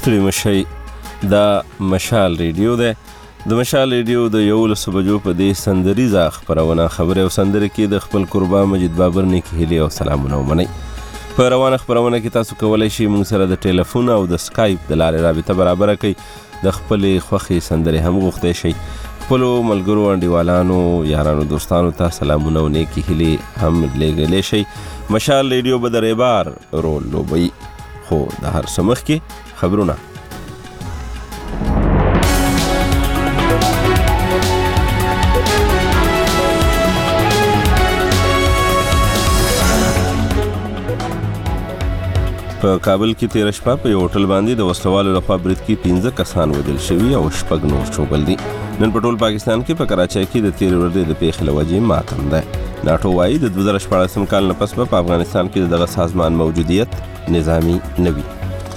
ستړي مشئ. دا مشال ریډیو دی. د مشال ریډیو د 11 بجو په دې سندریزه خپرونه خبرې او سندرې کې د خپل قربا مجید بابر نیک هیلې او سلامونه ومنئ. په روانه خپرونه کې تاسو کولی شئ موږ سره د ټلیفون او د سکایپ د لارې رابطه برابره کړئ. د خپلې خوښې سندرې هم غوښتی شئ. خپلو ملګرو انډیوالانو یارانو دوستانو ته سلامونه او نیکې هیلې هم لیږلی شئ. مشال ریډیو به د ریبار رول لوبوي. خو د هر څه مخکې خبرونه. په کابل کې تیره شپه په یو هوټل باندې د وسلوالو لخوا برید کې 15 کسان وژل شوي او 6 نور ژوبل دي. نن په ټول پاکستان کې په کراچۍ کې د تیرې ورځې د پیښې له وجې ماتم دی. ناټو وایي د 2014 کال نه پس په افغانستان کې دغه سازمان موجودیت نظامی نه وي.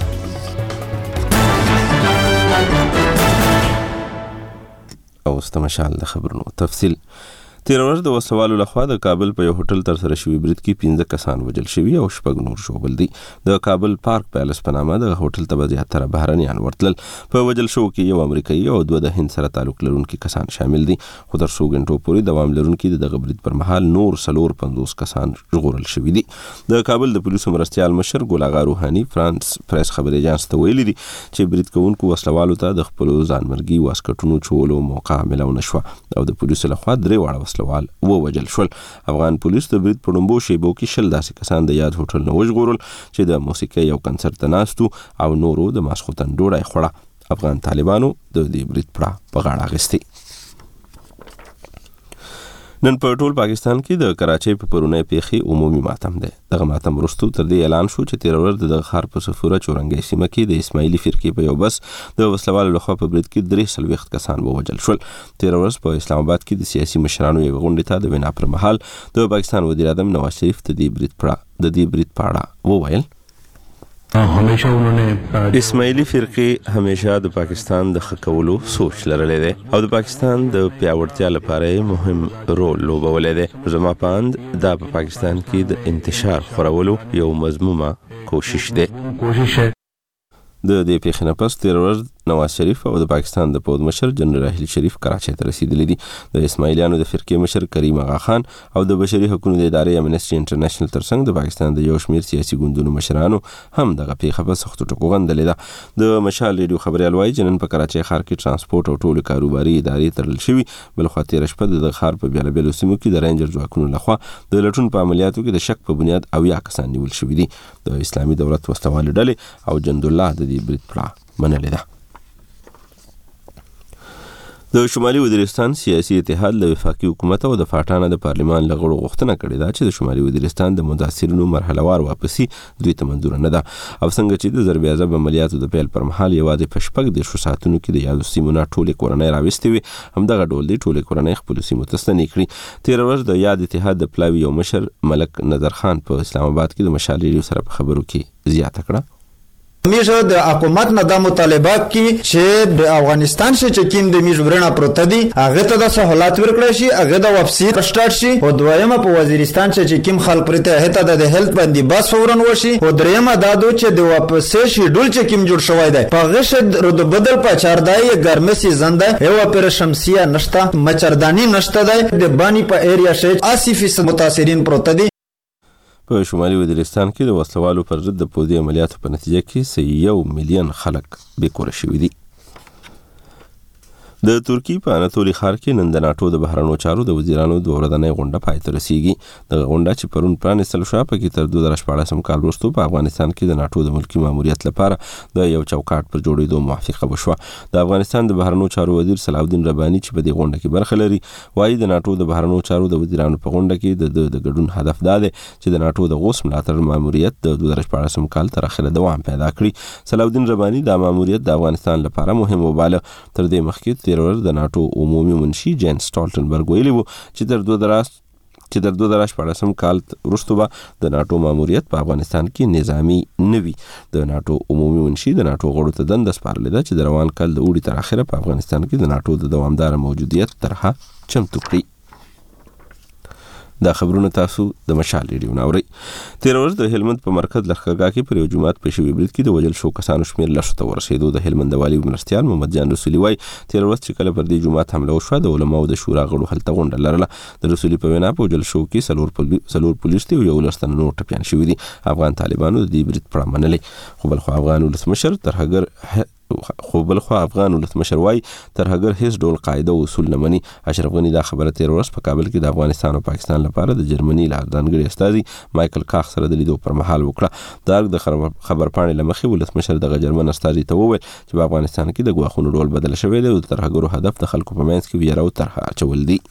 اوس د مشال د خبرونو تفصیل. تیره ورځ د وسلوالو لخوا د کابل په یو هوټل ترسره شوي برید کې 15 کسان وژل شوي او 6 نور ژوبل دي. د کابل پارک پیلس په نامه د هوټل ته به زیاتره بهرنیان ورتلل. په وژل شوو کې یو امریکایي او 2 د هند سره تعلق لرونکي کسان شامل دي. خو تر څو غنټو پورې دوام لرونکي دغه برید پر مهال نور 450 کسان ژغورل شوي دي. د کابل د پولیسو مرستیال مشر ګل اغا روحاني فرانس پریس خبري اژانس ته ویلي دي چې برید کوونکو وسلوالو ته د خپل ځانمرګي واسکټونو چولو موقع ملو نشوه او د پولیسو لخوا 3 واړه وسلوال ووژل شول. افغان پولیس د برید په لومبو شیبو کې 20 داسې کسان د یاد هوټل نه وژغورل چې د موسیقۍ او کنسرت ته ناستو او نورو د ماسخوتن ډوډۍ خوړه. افغان طالبانو د دې برید پړه په غاړه اخیستې. نن په ټول پاکستان کې د کراچۍ په پرونی پیښې عمومي ماتم دی. دغه ماتم وروسته تر دې اعلان شو چې تیره ورځ د ښار په صفوره چورنګۍ سیمه کې د اسماعیلي فرقې په یو بس د وسلوالو لخوا په برید کې 43 کسان ووژل شول. تیره ورځ په اسلام آباد کې د سیاسي مشرانو یوې غونډې ته د وینا پر مهال د پاکستان وزیر اعظم نواز شریف د دې برید په اړه وویل. اسماعیلی فرقې همیشه د پاکستان د ښه کولو سوچ لرلی دی او د پاکستان د پیاوړتیا لپاره مهم رول لوبولی دی. زما په اند دا په پاکستان کې د انتشار خورولو یو مضمومه کوشش دی. د دې پیښې نه پس تیره ورځ نواز شریف او د پاکستان د پوځ مشر جنرال راحیل شریف کراچۍ ته رسیدلی دي. د اسماعیلیانو د فرقې مشر کریم اغا خان او د بشري حقوقو د ادارې امنسټي انټرنیشنل ترڅنګ د پاکستان د یو شمېر سیاسي ګوندونو مشرانو هم دغه پیښه په سختو ټکو غندلې ده. د مشال ریډیو خبریال وایي چې نن په کراچۍ ښار کې ترانسپورت او ټولو کاروباري ادارې تړل شوي. بلخوا تیره شپه د ښار په بیلابیلو سیمو کې د رینجر ځواکونو لخوا د لټون په عملیاتو کې د شک په بنیاد 80 کسان نیول شوي دي. د اسلامي دولت وسلوالو ډلې او جندالله د دې برید پړه منلې ده. د شمالي وزیرستان سیاسي اتحاد له وفاقي حکومت او د فاټانه د پارلمان له غړو غوښتنه کړې ده چې د شمالي وزیرستان د متاثرینو مرحلهوار واپسي دوی ته منظور نه ده. او څنګه چې د ضرب عذاب عملیاتو د پیل پر مهال یوازې په 6 ساعتونو کې د یادو سیمو نه ټولې کورنۍ راوستې وي، همدغه ډول دی ټولې کورنۍ خپلو سیمو ته ستنې کړي. تېره ورځ د یاد اتحاد د پلاوي یو مشر ملک نظر خان په اسلام آباد کې د مشال ریډیو سره په خبرو کې زیاته کړه. میشه د حکومت نه د مطالبات کې چې د افغانستان چې کوم د میژورنا پروت دي هغه ته د سہولت ورکړي شي، هغه د واپسی سٹارټ شي. او دویمه په وزیرستان چې کوم خلک پرته هته د هیلث باندې بس فورن وشي. او دریمه دا دو چې د واپسی شیډول چې کوم جوړ شوی دی په غشد رود بدل په 14 ګرمه سیزن ده یو پر شمسیه نشته، مچردانی نشته ده. د بانی په ایریا شې 80% متاثرین پروت دي. په شمالي وزیرستان کې د وسلوالو پر ضد د پوځي عملیاتو په نتیجه کې 1 میلیون خلک بېکوره شوي دي. د ترکی په اناتولي ښار کې نن د ناټو د بهرنیو چارو د وزیرانو د ورځنۍ غونډه پای ته رسیږي. دغه غونډه چې پرون پرانیستل شوه پکې تر 2014 کال وروسته په افغانستان کې د ناټو د ملکي ماموریت لپاره د یو چوکاټ پر جوړېدو موافقه وشوه. د افغانستان د بهرنیو چارو وزیر صلاحالدین رباني چې په دې غونډه کې برخه لري وایي د ناټو د بهرنیو چارو د وزیرانو په غونډه کې د ګډون هدف دا دی چې د ناټو د غوث ملاتړ ماموریت د 2014 کال تر اخره دوام پیدا کړي. صلاحالدین رباني دا ماموریت د افغانستان لپاره مهم وباله. تر دې مخکې تیر ورځ د ناټو عمومي منشي جین سټالټنبرګ ویلي وو چې تر 2014 کال وروسته به د ناټو ماموریت په افغانستان کې نظامی نه وي. د ناټو عمومي منشي د ناټو غړو ته دنده سپارلې ده چې د روان کال د اوړي تر اخره په افغانستان کې د ناټو د دوامدار موجودیت طرحه چمتو کړي. دا خبرونه تاسو د مشال ریډیو ناوري. تیر ورځ د هلمند په مرکز لښکرګاه کې پر یو جماعت په شوی برید کې د وجل شو کسانو شمیر لږ ته ورسېدو. د هلمند والي مرستيال محمد جان رسولي وای تیر ورځ چې کله پر دې جماعت حمله وشوه د علماو د شورا غړو هلته غونډه لرله. د رسولي په وینا په وجل شو کې سلور پولیس ته یو لستن نور ټپيان شوی دي. افغان طالبانو د دې برید پر منلې خو بل خو افغان ولسمشر وای تر هغه هیڅ ډول قاعده او اصول نه مني. اشرف غنی دا خبره تیر ورځ په کابل کې د افغانستان او پاکستان لپاره د جرمني لاردانګړي استاذي مایکل کاخ سره د لیدو پر مهال وکړه. دا د خبر پاڼې لمخې ولسمشر د جرمن استاذي ته وویل چې په افغانستان کې د غواخونو ډول بدل شوی دی او تر هغه هدف د خلکو په منځ کې ویره او طرح اچول دي.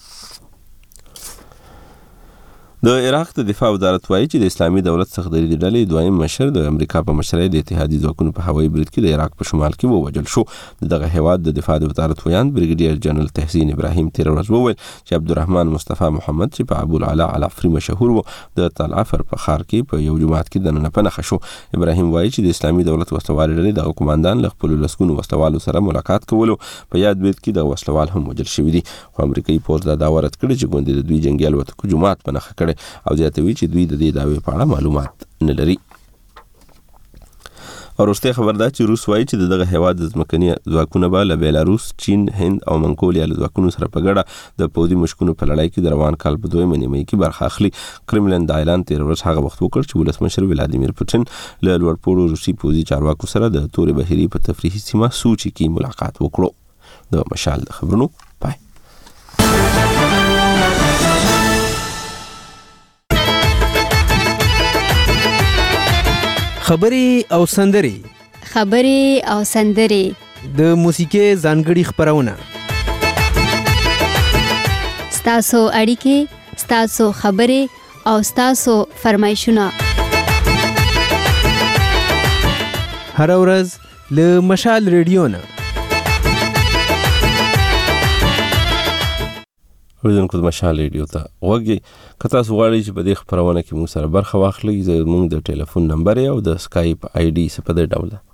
د عراق د دفاع وزارت وایي چې د اسلامي دولت څخه د ډلې دویم مشر د امریکا په مشرۍ د اتحادیې ځواکونو په هوایي برید کې د عراق په شمال کې ووژل شو. دغه هیواد د دفاع د وزارت ویاند بریګیډیر جنرال تحسین ابراهیم تیر ورځ وویل چې عبدالرحمن مصطفی محمد چې په ابو العلا العفري مشهور و د تل عفر په ښار کې په یو جماعت کې دننه پنهخ شو. ابراهیم وایي چې د اسلامي دولت وسلوال ډلې د قوماندان له خپل لسګونو وسلوالو سره ملاقات کولو په یاد برید کې د وسلوال هم وژل شوی دي. خو امریکایي پوځ دا دعوه رد کړې چې ګوندې د دوی جنگي الوتکو جماعت پنهخ کړي او زیاتوي چې دوی د دې دعوې په اړه معلومات نه لري. او وروسته خبر ده چې روس وایي چې دغه هیواد د ځمکني ځواکونو به له بیلاروس، چین، هند او منګولیا له ځواکونو سره په ګډه د پوځي مشکونو په لړۍ کې د روان کال په 2 نیمه کې برخه اخلي. کرملین د اعلان تیر ورځ هغه وخت وکړ چې ولسمشر ولادیمیر پوتین له لوړپوړو روسي پوځي چارواکو سره د تورې بحیرې په تفریحي سیمه سوچي کې ملاقات وکړو. د مشال د خبرونو پای. خبرې او سندرې د موسیقي ځانګړي خبرونه ستاسو اړیکې، ستاسو خبرې او ستاسو فرمایشونه هر ورځ له مشال ریډیو نه. ورځونکو د مشال ریډیو ته وګورئ. که تاسو غواړئ چې په دې خبرونه کې موږ سره برخه واخلئ، زموږ د ټلیفون نمبر او د سکایپ آی ډي څه په دې ډول ده.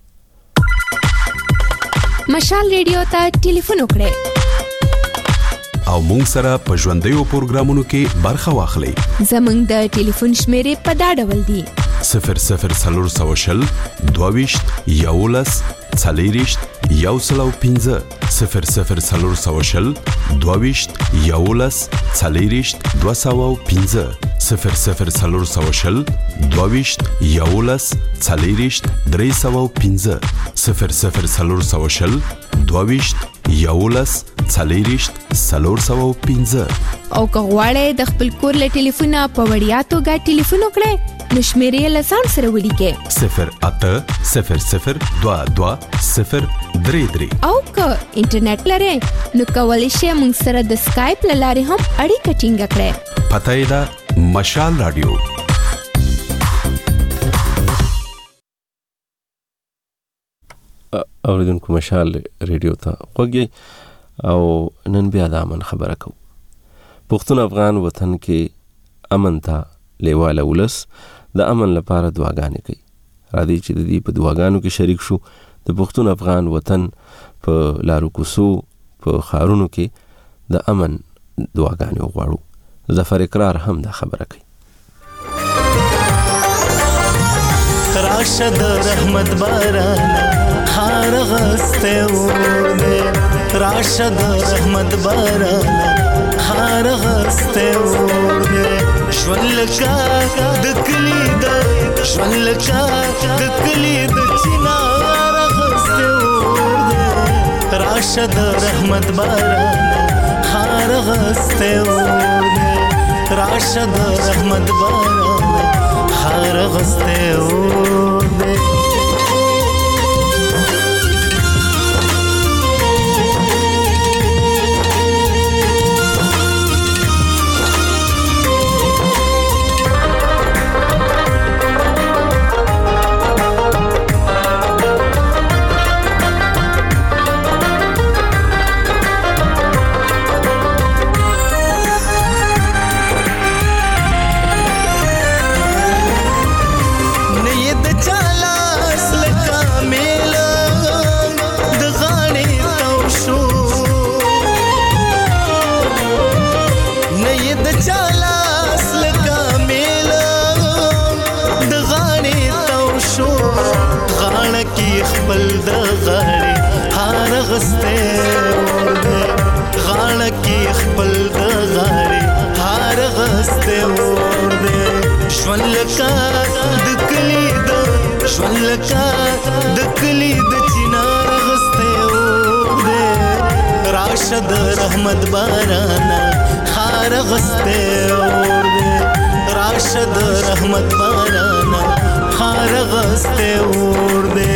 مشال ریډیو ته ټلیفون وکړئ او موږ سره په ژوندیو پروګرامونو کې برخه واخلئ. زموږ د ټلیفون شمیرې په دا ډول دي: 00420 22 11 40 105 00420 22 11 40 205 00420 22 11 40 305 00420 22 11 40 305. او که غواړئ د خپل کور له ټلیفونه په وړیا توګه ټلیفون وکړئ نو شمیرې له ځان سره ولیکئ 0800022 او که انټرنیټ لرئ نو کولی شئ موږ سره د سکایپ له لارې هم اړیکه ټینګه کړئ. پته یې ده مشال رادیو. اوریدونکو مشال ریډیو ته وګورئ او نن بیا د امن خبره کوو. پښتون افغان وطن کې امن ته لیواله ولس د امن لپاره دعاګانې کوي. راځي چې د دې په دعاګانو کې شریک شو. د پښتون افغان وطن په لارو کوڅو په ښارونو کې د امن دعاګانې وغواړو. ظفر اقرار هم دا خبره کوي. راشد رحمت باران خار غسته ورده راشد رحمت باران خار غسته ورده شولکا دکلی د شولکا دکلی د چنار غسته ورده راشد رحمت باران خار غسته ورده راشد رحمت باران خار غسته ورده خپل د غاړې هار غسته اور دې غاړه کې خپل د غاړې هار غسته اور دې شولکا د کلی د شولکا د کلی د چنار غسته اور دې راشد رحمت بارانا هار غسته اور دې راشد رحمت بارانا هار غسته اور دې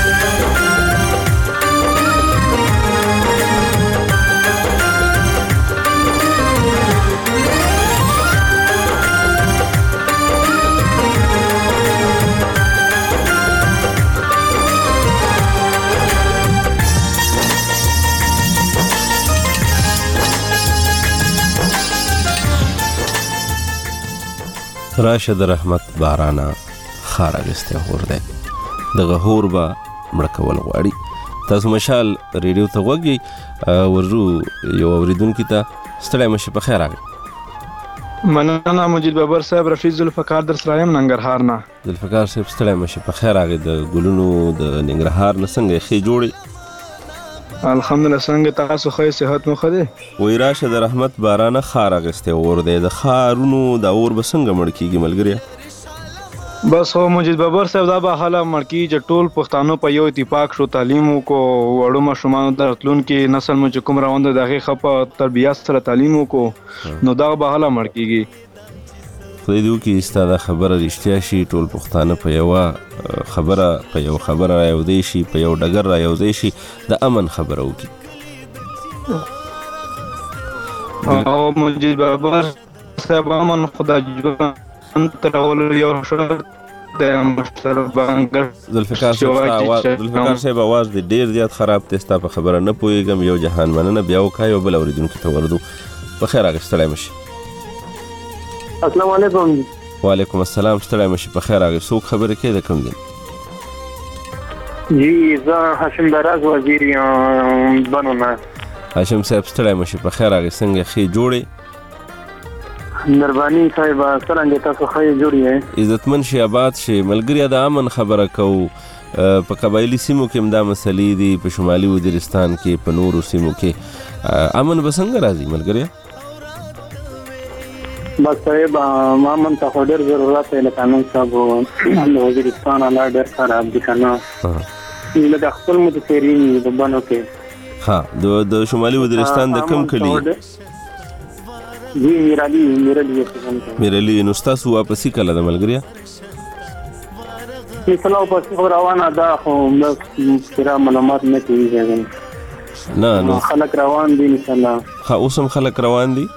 راشد رحمت بارانا خار اغسته اور دی دغه هور با مړه کول غواړي. تاسو مشال ریډیو ته وګورئ ورجو یو اوریدونکو ته ستړی مشه په خیر راغی. مننه مجید بابر صاحب رفیع ذوالفقار در سرایم ننګرهار نه. ذوالفقار صاحب ستړی مشه په خیر راغی. د ګلونو د ننګرهار نه څنګه خې جوړي؟ الحمدلله څنګه تاسو خو صحت مو خده؟ وای راشد رحمت بارانه خار اغسته اور دی د خارونو د اور بسنګ مړ کیږي ملګری. بس هو مجید بابر صاحب دا به حاله مړکی چې ټول پښتانو په یو اتفاق شو تعلیم کو وړو مشمانو درتلون کې نسل مو کوم روان د دغه خپه تربیات سره تعلیم کو نو دا به حاله مړکیږي. خدای دې وکړي ستاسو خبره رښتیا شي ټول پښتانه په یو خبره په یو خبره راوځي شي په یو ډګر راوځي شي د امن خبره وکړي. او مجید بابر صاحب امن خدای جوړ ترول یو شرط د مشترک بانګر ذوالفقار صاحب आवाज دې ډیر زیات خراب دی. ستا په خبره نه پوهیږم. یو جهان مننه بیا وکای او بل اوریدونکو ته ورودو. په خیر راغستلای مشي. السلام علیکم. وعلیکم السلام. ستړی مشي په خیر راغی. څوک خبرې کوي د کوم دین؟ جی زه هاشم دراز وزیر بنو نه. هاشم صاحب ستړی مشي په خیر راغی. څنګه خې جوړې؟ مهرباني صاحب څنګه تاسو خې جوړې؟ عزتمن شي آباد شي ملګری. د امن خبره کوو. په قبایلی سیمو کې امدا مسلې دي په شمالي وزیرستان کې په نورو سیمو کې امن بسنګ راځي ملګری؟ بس صاحب امن ته ډېر ضرورت دی. قانون صاحب وزیرستان الله ډېر خراب دي کنه. لکه خپل متفرین د بنو کې ها د شمالي وزیرستان د کم کلی جی میرالی نو ستاسو واپسی کله د ملګری مثلا واپسی روانه ده خو سره معلومات نه کیږي نه نو خلک روان دي ان شاء الله. ها اوسم خلک روان دي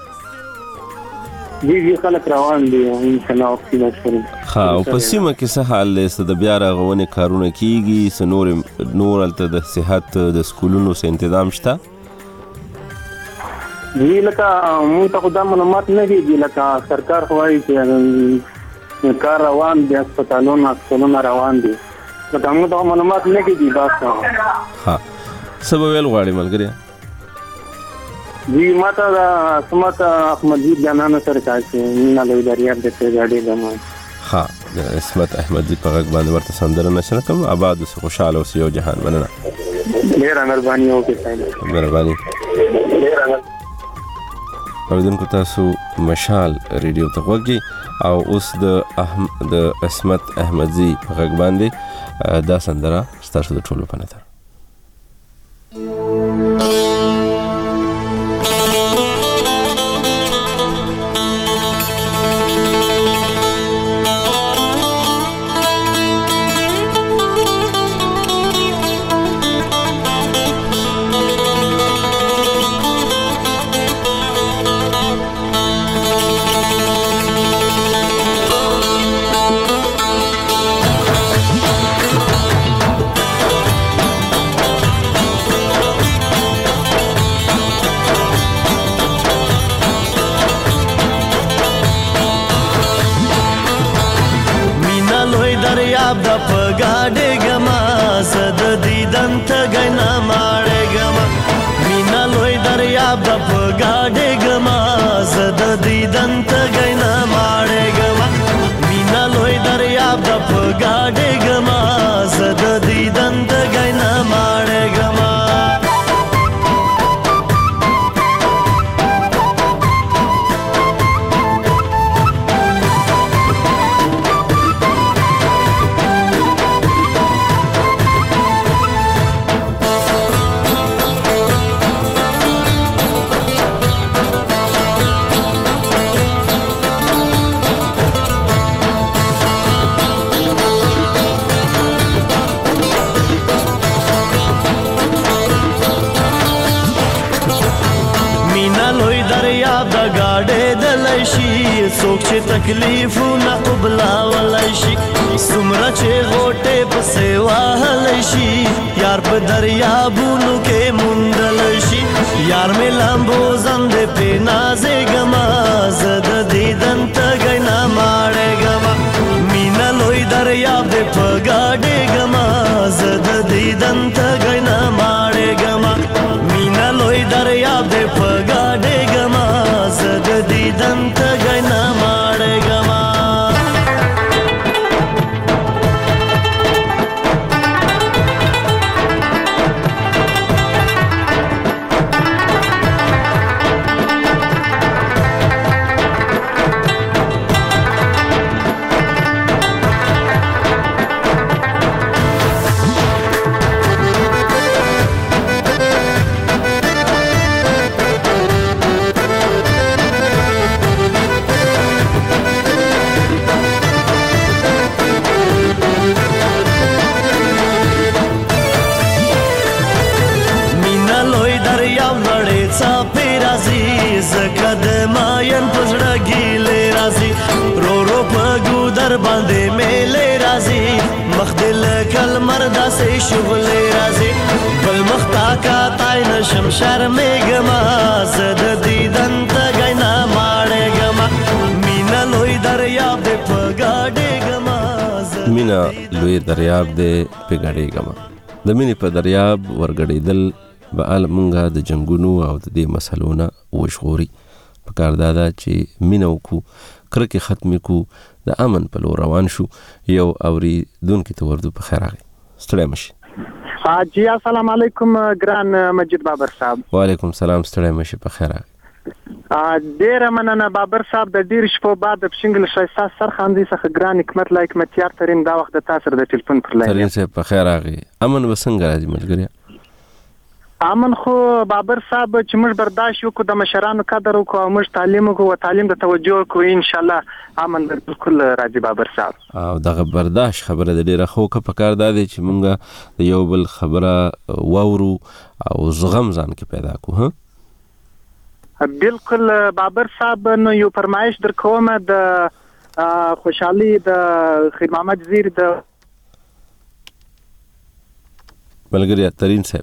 جی خلک روان دي ان شاء الله واپسی ها او په سیمه کې څه حال دی؟ د بیا رغونې کارونه کیږي؟ نور الته د صحت د سکولونو څه تنظیم شته؟ جی لکه مونږ ته خو دا معلومات نه دي. لکه سرکار خو وایي چې کار روان دي هسپتالونه روان دي. لکه موږ ته معلومات نه دي بس. ها څه به ویل غواړې ملګری؟ جی ما ته د عصمت احمدي جانانو سره کار کوي نه لوی دریاب د ګاډي دمه. ها د عصمت احمدي په غږ باندې ورته سندره نشره کوم. آباد اوسې خوشحاله اوسې یو جهان مننه. ډېره مهرباني وکړئ صاحب. مهرباني. اوریدونکو تاسو مشال ریډیو ته وګورئ او اوس د عصمت احمدي په غږ باندې دا سندره ستاسو د ټولو په نظر. गाड़े गमा जद दीदन त गैन ولای شي څوک چې تکلیفونه قبلولای شي څومره چې غوټې پسې وهلی شي یار په دریابونو کې موندلی شي یار مې لامبو زندې پې نازېږمه زه د دیدن تږی نه ماړېږمه مینه لوی دریاب دې په ګاډېږمه زه د دیدن تږی نه ماړېږمه مینه لوی دریاب دې په ګاډېږمه زه د دیدن تږی نه ماړېږمه زکه د ماین پزړه ګیلې راځي رو رو په ګودر باندې میلې راځي مخ دې لکه لمر داسې شغلې راځي بل مخ تا کاتی نشم شرمېږمه زه د دیدن تږی نه ماړېږمه مینه لوی دریاب دې په ګاډېږمه مینه لوی دریاب دې په ګاډېږمه د مینې په دریاب ورګډېدل به مونږه د جنګونو او د دې مسلو نه وژغوري پکار دا ده چې مینه وکړو کرکې ختمې کړو د امن په لور روان شو یو اورېدونکي ته ورځو په خیر راغی ستړی مه شي جی السلام علیکم ګران مجید بابر صاحب وعلیکم سلام ستړی مه شي په خیر راغی ډیره مننه بابر صاحب د ډیر شپو بعد د پښنګل شایسته سرخاندي څخه ګران حکمت لایک متیار ترين دا وخت د تاسو د ټلیفون پر لاین ترين صاحب په خیر راغی امن وسنګ راځي ملګری امن خو بابر صاحب چې موږ برداشت وکړو د مشرانو قدر وکړو او موږ تعلیم وکړو تعلیم د توجه وکړو ان شاء الله امن بالکل راځي بابر صاحب او دغه برداشت خبره د ډیره خو که پکار دا دی چې موږ د یو بل خبره واورو او زغم ځان کې پیدا کو ها بالکل بابر صاحب نو یو فرمایش در کوم د خوشحالي د خیر محمد زیر د ملګری ترين صاحب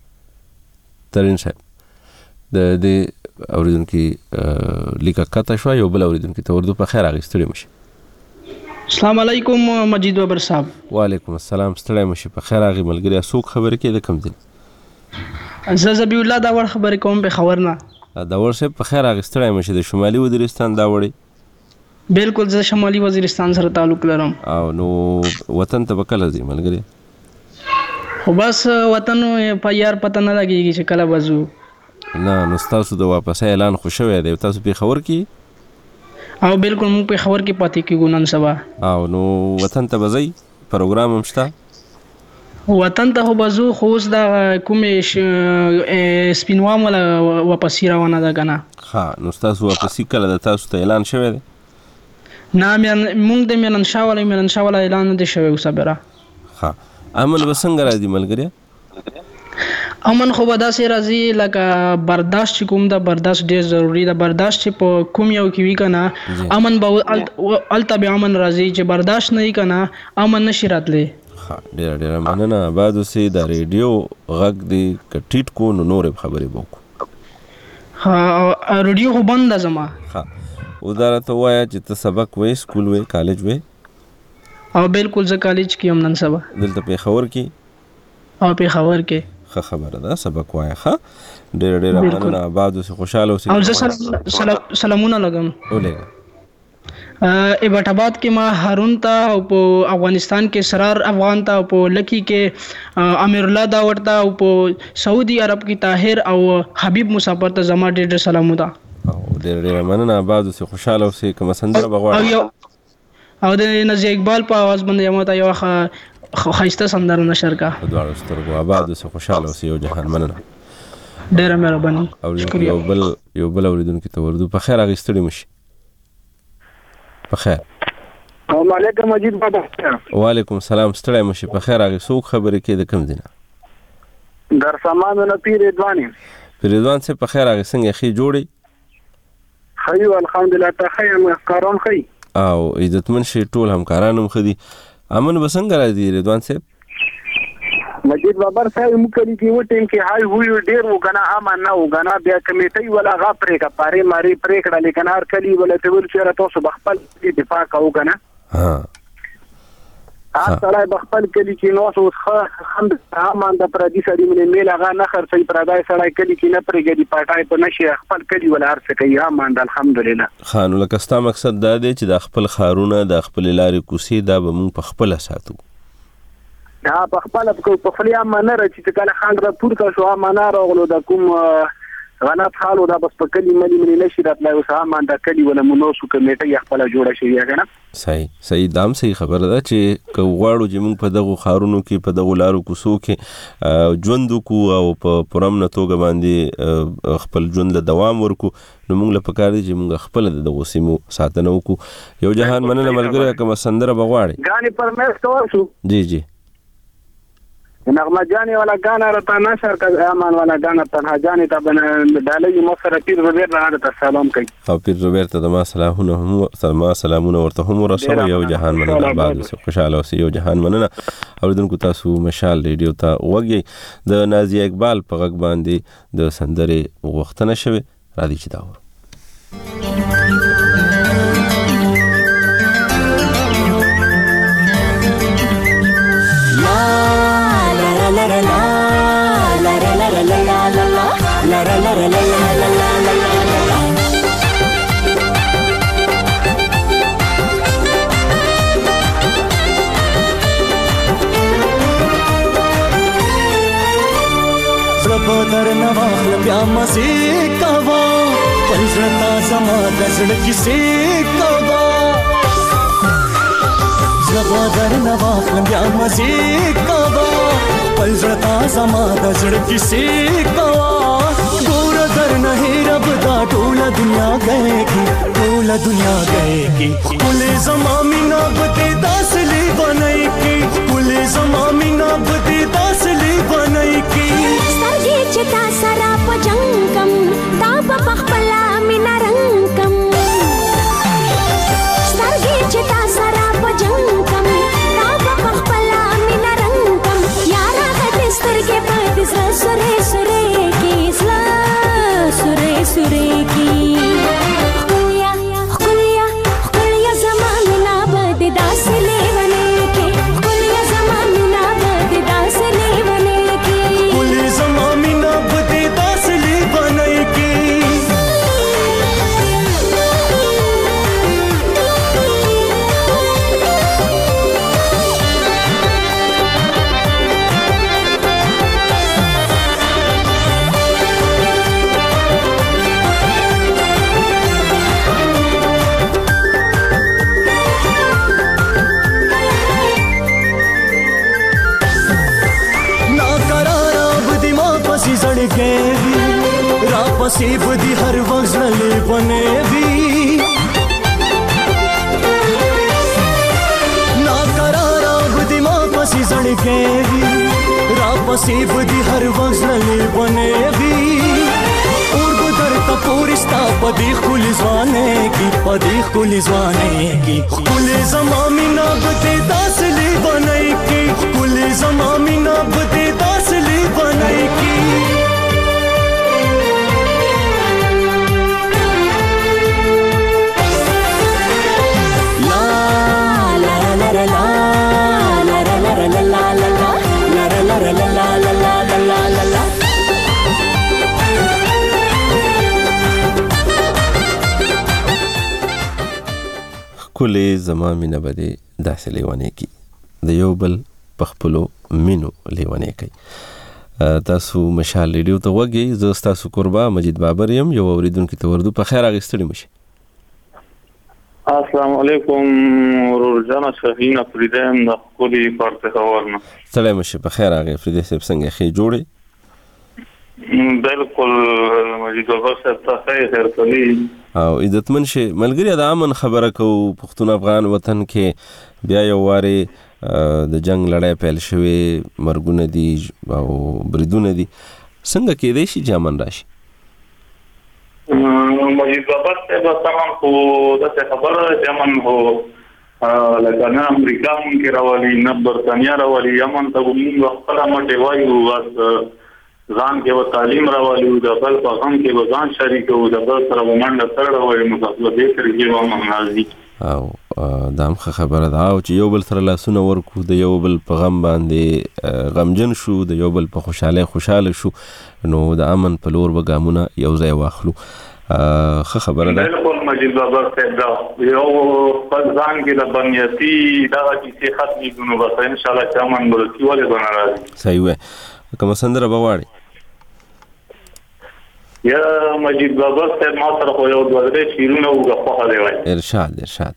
د دې اوریدونکو لیکه کاته شو یو بل اوریدونکو ته ورته په خیر اغستړي مشي السلام علیکم مجید بابر صاحب وعلیکم السلام ستړی مشي په خیر اغي ملګری اسوک خبره کې د کم دي زبی الله دا ور خبره کوم به خبر نه دا ورشه په خیر اغستړی مشي د شمالي وزیرستان دا وړي بالکل زه شمالي وزیرستان سره تعلق لرم او نو وطن ته وکړه دي ملګری خو بس وطن په یار پته نه لګیږي چې کله وځو نه نو تاسو د واپس اعلان خو شوی دی تاسو په خبر کې او بالکل موږ په خبر کې پاتې کېږو نن سبا او نو وطن ته وځي پروګرام هم شته وطن ته وځو خو اوس د کومې سپینوام ولا واپس روانه ده کنه ها نو تاسو واپس کله د تاسو ته اعلان شوی دی نه موږ د مینن شاوله اعلان نه دی شوی وسبره ها امن وسنګ راځي ملګری امن خو به داسې راځي لکه برداشت کوم دا برداشت ډیر ضروری ده برداشت په کوم یو کې وی کنه امن به التبع امن راځي چې برداشت نه کنه امن نشي راتلی ډیر مننه بعد سي د ریډیو غږ دی کټیټ کو نور خبرې وکړو ها ریډیو خو بند زما ها ودارته وایا چې ته سبق وې سکول وې کالج وې او بالکل زه کالج کې هم نن سبا دلته په خبر کې او په خبر کې خبره ده سبق وایي ښه ډېر مننه بعد اوس خوشاله اوسئ او زه سلامونه لګم ولګه ایبټ آباد کې ما هارون ته او په افغانستان کې سرار افغان ته او په لکی کې امیر الله دا ورته او په سعودي عرب کې طاهر او حبیب مسافر ته زما ډېر سلامونه او ډېر مننه بعد اوس خوشاله اوسئ کوم سندره بغواړم او د نزی اقبال په आवाज باندې یو ته یو خایسته سندره نشر کا دوه سترګو آباد اوسه خوشاله اوسه یو جهان مننه ډیره مهرباني شکریہ یو بل اوریدونکو ته ورته په خیر اغستړي مشي په خیر السلام علیکم مجید بابا وعلیکم السلام ستړی مشي په خیر اغه څوک خبرې کې د کم دینه در سامان نه پیر ادوانی څه په خیر اغه څنګه خې جوړي خیو الحمدلله ته خیم کارون خی او عزتمن شي ټول همکارانو خدي امن بسنګ راځي رضوان صاحب مجید بابر صاحب مکلی کی وټیم کې هاي هو ډیر وګنا امن نه وګنا بیا کمیټي ولا غپرې کا پاره ماری پرې کړه لیکن هر کلی ولا ته ول چې تاسو بخپل دفاع کوو کنه ها سړی بخپل کلی کې نو اوس خند امن د پردي سړي مې میل هغه نه خرڅي پردای سړی کلی کې نه پرېږدي پټای په نشي خپل کلی ولا هر څه کوي امن الحمدلله خانو لکه ستا مقصد دا دی چې د خپل خارونه د خپل لارې کوسي دا به مونږ په خپل ساتو دا په خپل په خپل امن نه رچې چې کله خان را پورته شو امن راغلو د کوم غلط حالو دا بس په کلی ملي نشي راتلای اوس امن د کلی ولا منوسو کمیټه خپل جوړه شي کنه صحیح دام صحیح خبره ده چې غواړو چې موږ په دغه خارونو کې په دغه لارو کوسو کې ژوند کو او په پرمنه توګه باندې خپل ژوند له دوام ورکو نو موږ له پکار دي چې موږ خپل دغه سیمو ساتنه وکړو یو جهان مننه ملګری کوم سندره بغواړي غاني پرمېس تاسو جی نغمه جاني ولا غانا رتا نشر کا امان ولا غانا تنها جاني تبن دالي مصر پیر روبرت راته سلام کوي او پیر روبرت ته ما سلامونه ورته هم ورسو یو جهان مننه بعد خوشاله اوسئ یو جهان مننه اوریدونکو تاسو مشال ریډیو ته وګورئ د نازیه اقبال په غږ باندې د سندرې وختنه شوه را دي چې دا la la la la la la la la la la la la la la la la la la زبردر نواخل بیا مزه کوا پنځرتا زما د زړه کیسه کوا زبردر نواخل بیا مزه کوا پلزرتا زما د زړه کیسه کوا ګور در نه رب دا ټول دنیا گئے کی کل زما مینا بده داسلی بنای کی کل زما مینا بده داسلی بنای کی سترګې چې تا سره په جنگم تا په خپل مینا رنگم سترګې چې تا سره په جنگم تا په خپل مینا رنگم یارا د سترګې په دې سره سره کی سره سره کی پسې بدی هر وخت زړه بنې وی نا قرار بدی ما پسې زړه کې وی را پسې بدی هر وخت زړه بنې وی اور بدر ته پورستا پدې خل ځوانه کی کل زما مینا بده داسلی بنای کی کل زما مینا بده داسلی بنای کی کله زما مینه بده داسې لیوانه کی د یو بل پخپلو مینو لیوانه کی تاسو مشال ریډیو ته وګورئ زه تاسو قربا مجید بابر یم یو اوریدونکو ته وردو په خیر اغستړي مشه السلام علیکم ورجانا شاهین فریدم د خولي پارته خبرنه سلام شه په خیر اغه فریده صاحب څنګه خې جوړي بالکل مجید بابر صاحب ته خیر کلی او عزتمن شه ملګری د امن خبره کو پښتون افغان وطن کې بیا یو واره د جنگ لړۍ پیل شوه مرګونه دي او بریدونه دي څنګه کې دی شي جامن راشي مجید بابا صاحب تمام خو د خبره یمن هو لکه نه امریکا مونږ راولي نه برتانیا راولي یمن ته موږ خپل مټه وایو بس ځان کې و تعلیم راولي د بل په غم کې و ځان شریک و د بل سره ومنډه سره وایي نو په دې سره کې و مونږ او دا هم خبره ده او چې یو بل سره لاسونه ورکو د یو بل په غم باندې غمجن شو د یو بل په خوشاله شو نو د امن په لور به ګامونه یو ځای واخلو خبره ده بالکل مجید بابا صاحب دا یو خپل ځان کې د بنیادی دا چې ختمي ګونو بس ان شاء الله چې امن ورسي ولې بنا راځي صحیح وي کوم سندره بواړي یا مجید بابا صاحب ما سره خو یو دوه درې شیرونه وګه دی وای ارشاد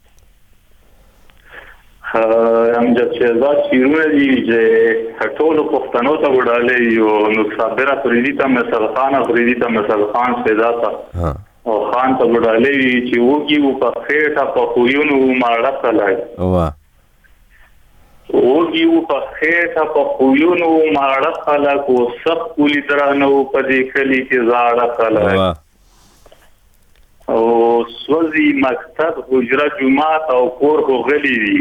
امجد شهزاد شیرونه دي چې ټول پښتنو ته وډالې یو نو صابره فریدی ته مثال خان سیداتا او خان ته وډالې چې وګي په خېټه په خوینو ماړه کړای وګي په خېټه په خوینو ماړه کړای کو سب کولی درانو په دې کلی کې زاړه کړای او سوزي مکتب حجره جمعات او کور کو غلي دي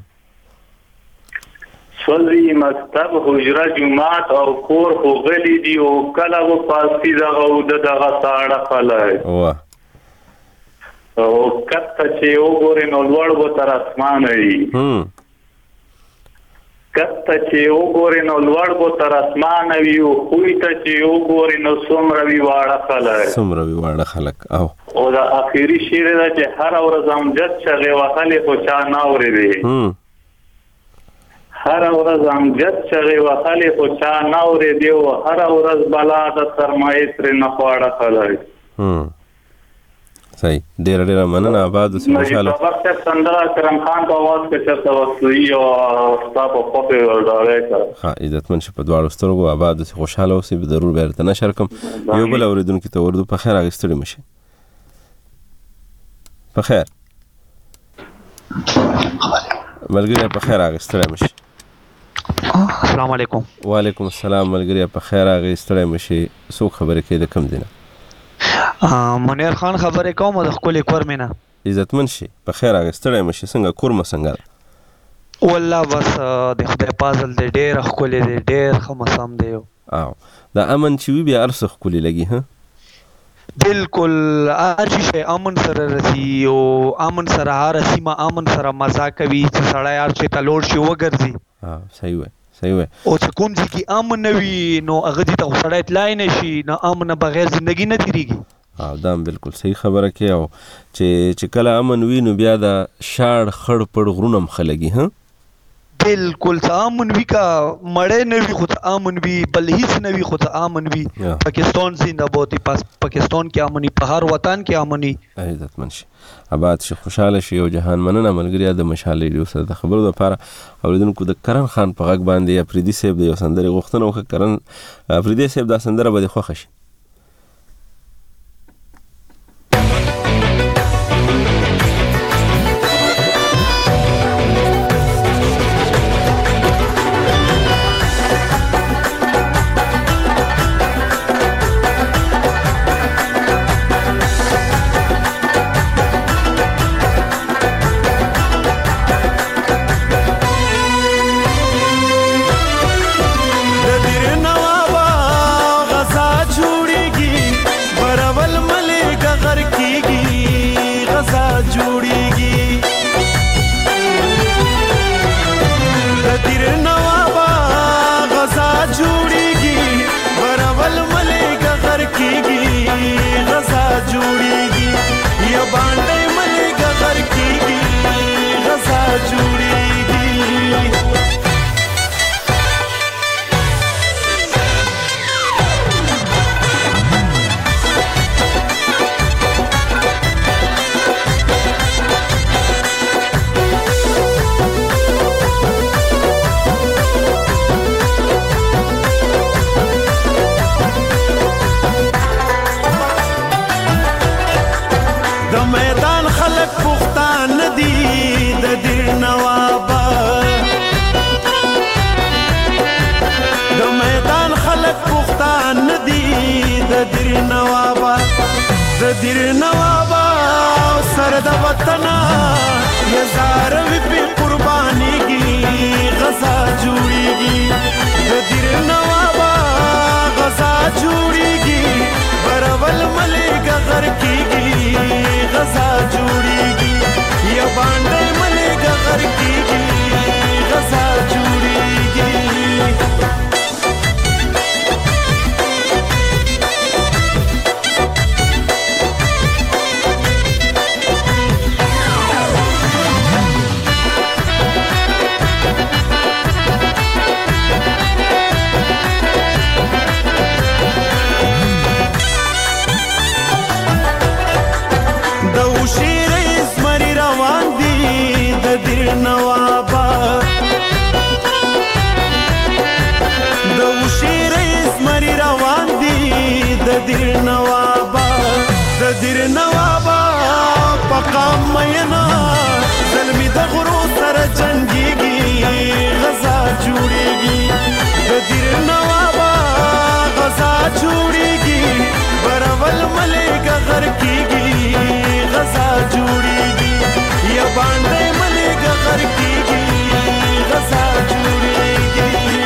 سوزي مکتب حجره جمعات او کور کو غلي دي او کله و پاسي دغه دغه ساړه خلای او کته چې وګورې نو لوړ و تر اسمان وي کته چې وګورې نو لوړ و تر اسمان وي او خوې ته چې وګورې نو څومره وي واړه خلک او دا اخیری شعر دا چې هر ورځ امجد چغې وهلې خو چا نه اورېدې هر ورځ امجد چغې وهلې خو چا نه اورېدې او هر ورځ بلا د سرمایې ترې نه خواړه خلای صحیح ډېر مننه آباد اوسئ خوشاله بابا سندره کرم خان په आवाज کې چرته وسوي او تاسو په خپل ورډارې ها عزتمن شه په دواړو سترګو آباد اوسئ خوشاله اوسئ به ضرور بیرته نشر کوم یو بل اوریدونکو ته ورته په خیر اغستړي مشه په خیر ملګری په خیر اغستړي مشه السلام علیکم وعلیکم السلام ملګری په خیر اغستړي مشه سو خبره کې د کم دینه منیر خان خبرې کوم د خپل کور مینا عزتمن شي په خیر اغستړی مشي څنګه کورم څنګه والله بس د خدای پازل د ډېر خپل د ډېر خمسام دی او دا امن چې بیا ارسخ کولې لګي ها بالکل ارشي شي امن سره رسی او امن سره رسی ما امن سره مزه کوي چې سړی ارشي ته لوړ شي وګرځي صحیح وي او چې کوم ځای کې امن نه وي نو هغه دې ته سړی تلای نه شي نه امن بغیر ژوندګي نه تیریږي دا بالکل صحیح خبره کوي او چې کله امن وي نو بیا د شاړ خړ پړ غرونه مخلګي ها بالکل امن وی کا مړې نه وی خو امن وی بل هیڅ نه وی خو امن وی پاکستان زنده باد پاکستان کې امني په هر وطن کې امني عزتمن شي آباد شي خوشاله شي او جهان مننه ملګری د مشال ریډیو سره د خبرو لپاره اوریدونکو د کرن خان په غږ باندې افریدي صاحب د یو سندره غوښتنه وکړه کرن افریدي صاحب دا سندره به خوښ شي د میدان خلک پښتانه دي د دې نوا یار د وطن یا زاروی په قربانی کی غزا جوړیږي د دیر نوابا غزا جوړیږي برول ملګا غر کیږي غزا جوړیږي یا باندې ملګا غر کیږي غزا جوړیږي نوابا د وشیر اسمری روان دي د دیر نوابا د دیر نوابا پقا مینا زلمی د غرو سره جنگيږي غزا جوړيږي د دیر نوابا غزا جوړيږي برول ملګا غر کیږي غزا جوړيږي یا باندې ملګا غر کیږي غزا جوړيږي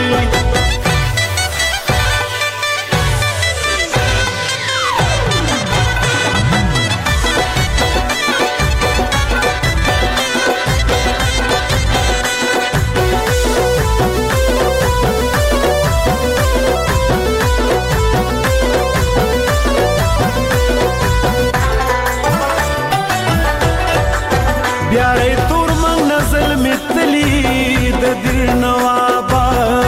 بیاره تور من نزل مثلی د دیر نوابا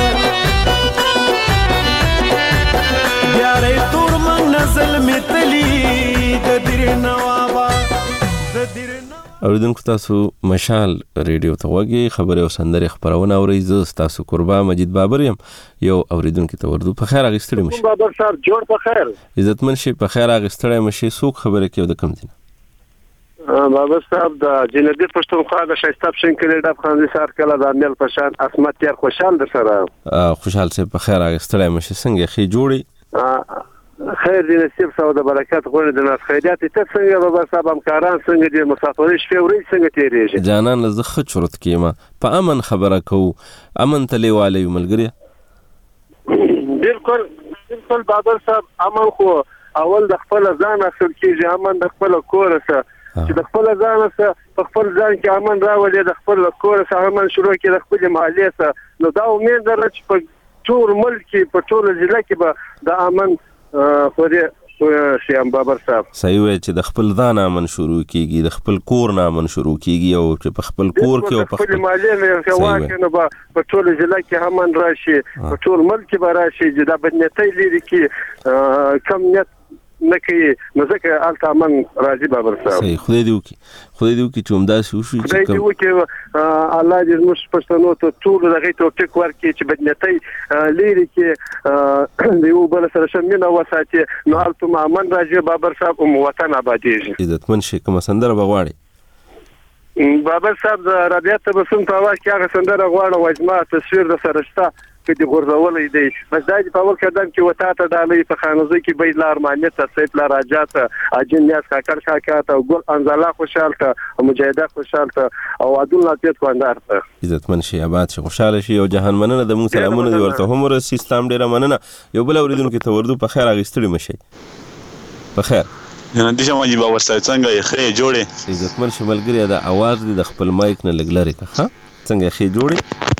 بیاره تور من نزل مثلی د دیر نوابا د دیر اوریدونکو تاسو مشال ریډیو ته وګورئ خبري او سندري خبرونه اورئ زه تاسو قربا مجید بابر يم یو اوریدونکو ته ورته په خیر اغستړی مشه بابر صاحب جوړ په خیر عزتمن شي په خیر اغستړی مشه سوق خبره کې د کم دي بابا صاحب د جنبی پښتونخوا د شایسته پښین کلی د خانزي سار کله د امیل پشان اسمت یار خوشحال در سره خوشحال سي په خیر اغستړی مشه څنګه خي جوړي خیر دې نصیب سو د برکات غوړي د ناس خیرات ته څنګه بابا صاحب همکاران څنګه دې مسافرې شپې ورې څنګه تیریږي جانان زخه چرت کیما په امن خبره کو امن تلیواله ملګری بالکل بابا صاحب امن خو اول د خپل ځان اخر کیږي امن د خپل کور سره چې د خپل ځان سره په خپل ځان کې امن راولي د خپل کور سره امن شروع کړي د خپل محلي سره نو دا امید ده چې په ټول ملک په ټول ضلع کې به د امن خوري شیام بابر صاحب صحیح وي چې د خپل ځان امن شروع کیږي د خپل کور نه امن شروع کیږي او چې په خپل کور کې او په خپل محلي نه واکه نو په ټول ضلع کې امن راشي په ټول ملک به راشي چې دا بدنيتي لري کې کم نیت نکي نو ځکه الته من راځي بابر صاحب صحیح خدای دې وکي چې همداسې وشي خدای دې وکي الله دې موږ پښتنو ته ټول دغه توفیق ورکړي چې بدنيتي لري کې د یو بل سره شمنه وساتي نو الته امن راځي بابر صاحب او وطن آبادیږي عزتمن شي کوم سندره بغواړي بابر صاحب د ربيعت تبسم په واقع کې هغه سندره غواړه وجمه تصویر د سرشتہ کې د غورځولې دی بس دا په اول قدم کې وتا ته ډالې په خانوزي کې بیل ارمانیت سیف لا راجات اجن نیاس کاکر شاکات او ګل انزلا خوشاله او مجاهده خوشاله او عدل ناتیت خواندار ته عزتمن شي آباد شي خوشاله شي او جهان مننه د مون سلامونه دی ورته هم رسي اسلام ډیره مننه یو بل اوریدونکو ته ورده په خیر اغستړي مشي په خیر نه دي چې ما باور سره څنګه یې خې جوړې عزتمن شي ملګری دا आवाज دی د خپل مایک نه لګلري ها څنګه خې جوړې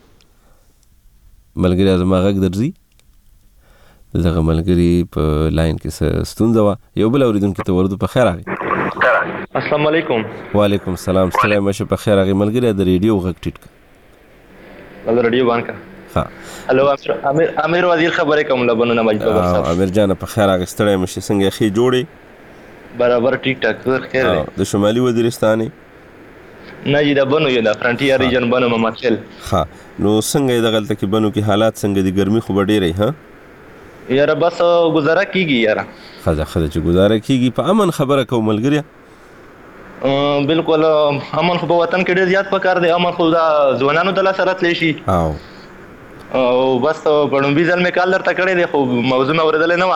ملګری زما غږ درځي دغه ملګری په لاین کې ستونزه وا یو بل اوریدونکو ته ورده په خیر راغی السلام علیکم وعلیکم السلام ستړی مشه په خیر راغی ملګری د ریډیو غږ ټیټ کړه د ریډیو باندې ها هلو امیر وزیر خبرې کوم لبنونه مجید بابر صاحب امیر جان په خیر راغی ستړی مشه څنګه خې جوړې برابر ټیک ټاک خیر د شمالي وزیرستاني نه جی دا بنو یو دا فرنټیر ریجن بنو ممثل ها نو څنګه د غلطه کې بنو کې حالات څنګه دي ګرمي خو ډېرې ها یاره بس گزاره کیږي یاره خزه چې گزاره کیږي په امن خبره کوم ملګری بالکل امن خو په وطن کې ډېر زیات پکار دی امن خو دا ځوانانو د لاسه راتلی شي او بس په لومبي ځل مې کال درته کړی دی خو موضوع مې اورېدلې نه وه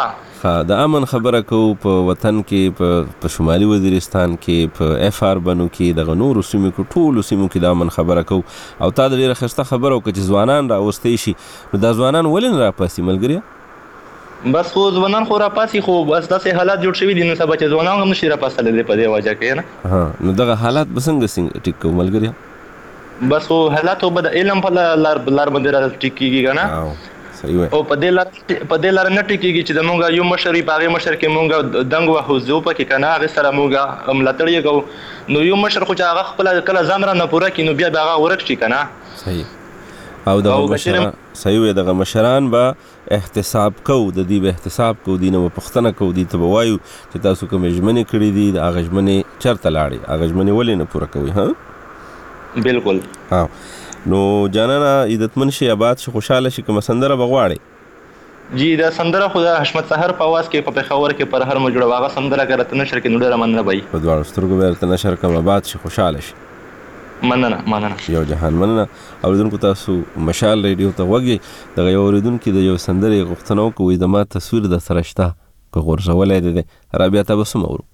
د امن خبره کو په وطن کې په شمالي وزیرستان کې په اف آر بنو کې د نورو سیمو کې ټولو سیمو کې د امن خبره کو او تا د ډیره ښایسته خبره وکړه چې ځوانان راوستې شي نو دا ځوانان ولې نه راپاسي ملګريه بس خو ځوانان خو راپاسي خو بس داسې حالات جوړ شوي دي نو سبا چې ځوانان هم نشي راپاسلی دی په دې وجه کې نه ها نو دغه حالات به څنګه ټیک کوو ملګريه بس خو حالات به د علم په لار باندې را ټیک کېږي که نه او په دې لار نه ټیکېږي چې زمونږ یو مشر وي په هغې مشر کې مونږ دنګ وهو زه پکې که نه هغې سره مونږ ملاتړ یې کوو نو یو مشر خو چې هغه خپله کله ځان را نه پوره کړي نو بیا به هغه ورک شي که نه صحیح او دغه مشران صحیح وي دغه مشران به احتساب کوو د دې به احتساب کوو دې نه به پوښتنه کوو دې ته به وایو چې تاسو کومې ژمنې کړي دي د هغه ژمنې چېرته لاړې هغه ژمنې ولې نه پوره کوئ ها بالکل نو جانانه عزتمن شي آباد شي خوشحاله شي کومه سندره به غواړئ جی دا سندره خو د حشمت سحر په آواز کې په پېښور کې پر هر مو جوړه هغه سندره که راته نشر کړي نو ډېره مننه به وي په دواړو سترګو به درته نشر کړم آباد شي خوشحاله شي مننه یو جهان مننه اورېدونکو تاسو مشال ریډیو ته غوږئ دغه یو اورېدونکي د یو سندرې غوښتنه وکړو زما تصویر درسره شته که غورځولی دی رابعه تبسم اورو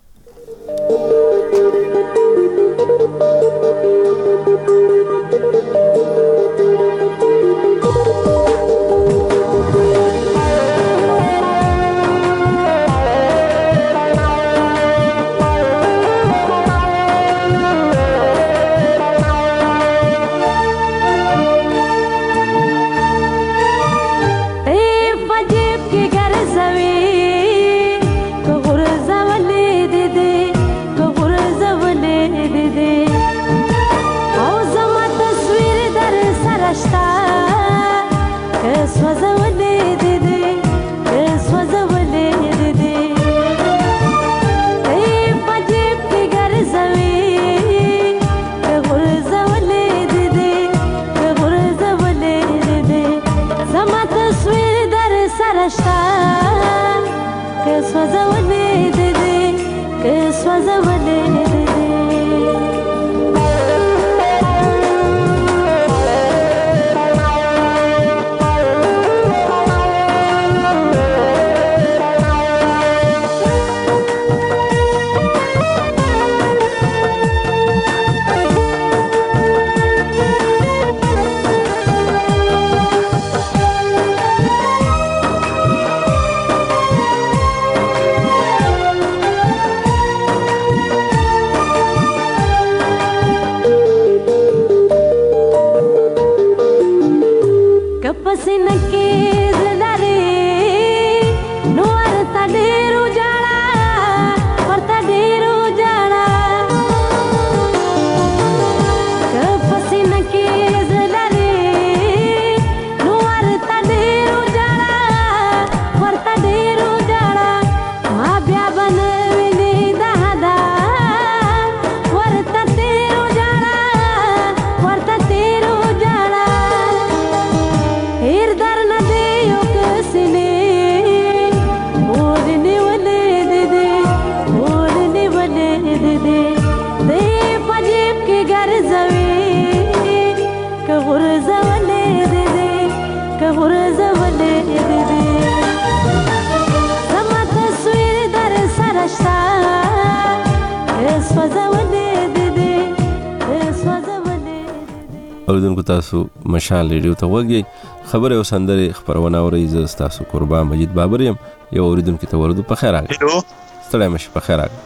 اوریدونکو تاسو مشال ریډیو ته وګورئ خبره او سندره خبرونه اورئ زه تاسو قربان مجید بابر یم یو اوریدونکو ته ورده په خیر راغلی ستړی مشه په خیر راغلی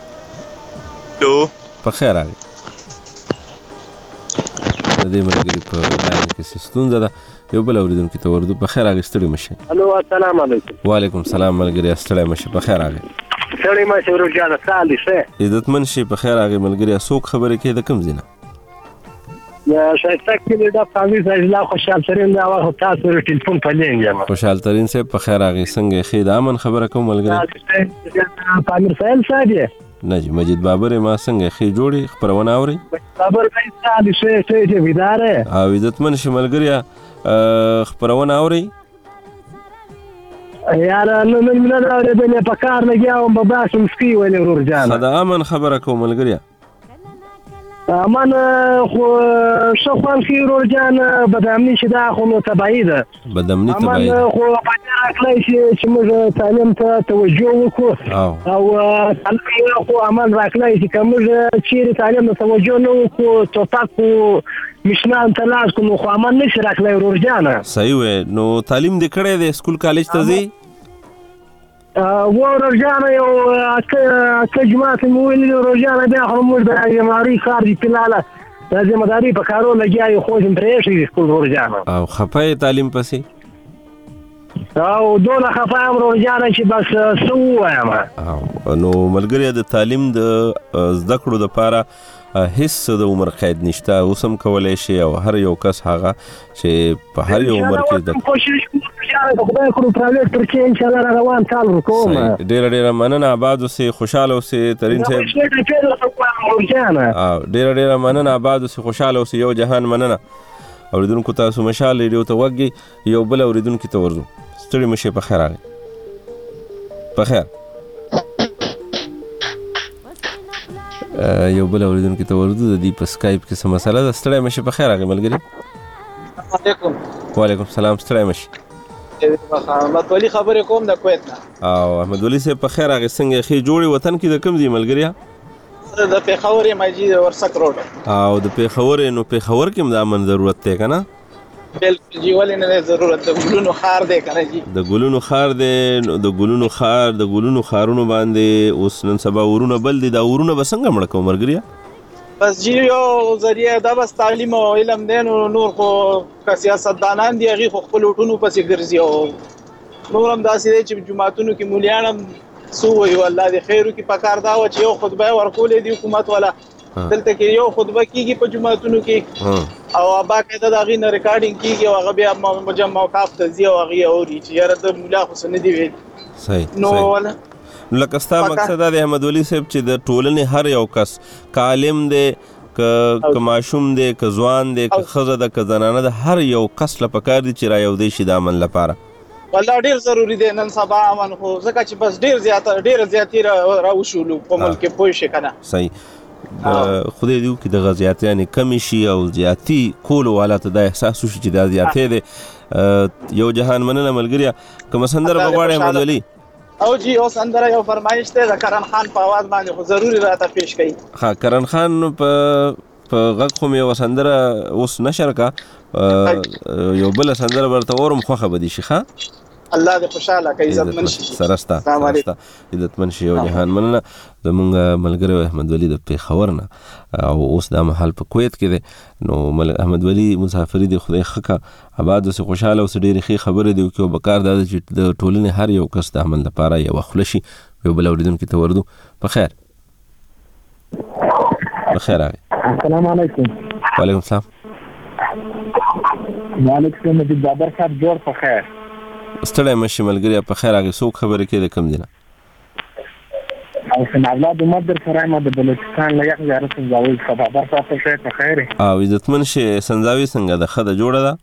په خیر راغلی د دې ملګري په لاین کې ستونزه ده یو بل اوریدونکو ته ورده په خیر راغلی ستړی مشه الو السلام علیکم وعلیکم السلام ملګري ستړی مشه په خیر راغلی ستړی مشه ورجانه سال شه عزتمن شي په خیر راغلی ملګري څوک خبره کوي د کوم ځای نه یا شایسته کې د فامیل اجلا خوشحال ترين دا وخت تاسو ټلیفون په لین یم خوشحال ترين صاحب په خیر راغی څنګه خې د امن خبره کوم ملګری فامیل سهل صاحب نه جی مجید بابر ما څنګه خې جوړي خبرونه اوري بابر کای سال شه ویدار او عزتمن شي ملګری خبرونه اوري یار نو من نه اورېدل په کار لګیاوم په باسم سکی ولې ورور جان دا امن خبره کوم ملګری امان خو شخوان خي ورجان بدامني چې دا خو نو تبعی ده بدامني تبعی امان خو باندې راکړی چې موږ تعلیم ته توجه وکړو او تعلیم خو امان راکړی چې موږ چې تعلیم ته توجه نه وکړو توتاکو مشنان تلاش کوم خو امان نشي راکړی ورجان صحیح و نو تعلیم دې کړی د سکول کالج ته ځي ورجانا یو اته جماعت مویل ورجانا بیا خرموش د جمهوریت کار دی پلاله د ځمداري په کارو لګیای خو زم پرېښې سکول ورجانا او خپای تعلیم پسې او دوله خپای ورجانا چې بس سو وایم نو ملګری د تعلیم د زده کړو لپاره هیڅ د عمر قید نشته اوسم کولای شي او هر یو کس هغه چې په هر یو عمر کې د کوشش کوم چې خدای کړو پرایویټ ترکه ان شاء الله روان کال وکوم ډېر مننه آباد اوسې خوشاله اوسې ترين صاحب ډېر مننه آباد اوسې خوشاله اوسې یو جهان مننه اوریدونکو تاسو مشال ریډیو ته وګي یو بل اوریدونکو ته ورزو ستړي مشه په خیر راغی په خیر یو بل اوریدونکو ته ورزو د دې په سکایپ کې څه مسله ده ستړي مشه په خیر راغی ملګری علیکم وعلیکم السلام ستړي مشه احمد ولی خبرې کوم د کویت نه او احمد ولی سه په خیر هغه څنګه خې جوړي وطن کې د کوم دی ملګریا د پیښور ماجی ورسک روډ او د پیښور نو پیښور کې د امن ضرورت ته کنه بالکل جی ولې نه ضرورت د ګلونو خار دی کنه جی د ګلونو خار دی د ګلونو خار د ګلونو خارونو باندې اوس نن سبا ورونه بل دي دا ورونه بسنګ مړ کوم مرګریا بس جی یو ذریعہ دا بس تعلیم او علم دی نور خو سیاستدانان دی هغه خپل وټونو پسې ګرځي او نور هم داسې دی چې جماعتونو کې مولیان سو وی والله دی خیرو کې پکار دا و چې یو خطبه ورکولې دی حکومت والا دلته کې یو خطبه کیږي په جماعتونو کې او باقاعده دا غي نه ریکارډینګ کیږي او هغه بیا مجمع اوقاف ته ځي او هغه اوري چې یاره د مولا حسین دی ویل صحیح نو لکه ستا مقصد دا احمد ولی صاحب چې د ټولنې هر یو کس کالم دی که ماشوم دی که ځوان دی که ښځه ده که زنانه ده هر یو کس له پکار دی چې رايودی شي د امن لپاره والله ډیر ضروری دی نن سبا امن خو ځکه چې بس ډیر زیاتی راوشولو په ملک کې پوه شي کنه صحیح خدای دې وکړي د غزياتیانې کمی شي او زیاتی کولو والا ته دا احساس وشي چې دا زیاتې دی یو جهان مننه ملګریا که مسندر بغواړي احمد ولی او جی او سندره یو فرمایش ته د کرن خان په आवाज باندې خو ضروري راته پیش کړي ها کرن خان په غږ خو مې وسندره اوس نشر کا یو بل سندره ورته ورم خو خبري شي ها الله دې خوشاله کوي عزت منشي سرستا عزت منشي یو جهان مننه زمونږ ملګری احمد ولی د پیښور نه او اوس د محل په کویت کې دی نو احمد ولی مسافری دی خدای خکا آباد اوس خوشاله اوس ډېری ښه خبره دی او بکار دا چې د ټولنې هر یو کس د عمل لپاره یو خلشي یو بل اوریدونکو ته وردو په خیر السلام علیکم وعلیکم السلام وعلیکم مجید بابر صاحب جوړ په خیر ستړی مشي ملګری په خیر هغه څوک خبرې کوي کم دینه او سن اولاد عمر در سره ما د بلوچستان له یو ځای سنځاوي خبر تاسو ته په خیر او عزتمن شي سنځاوي څنګه د خده جوړه ده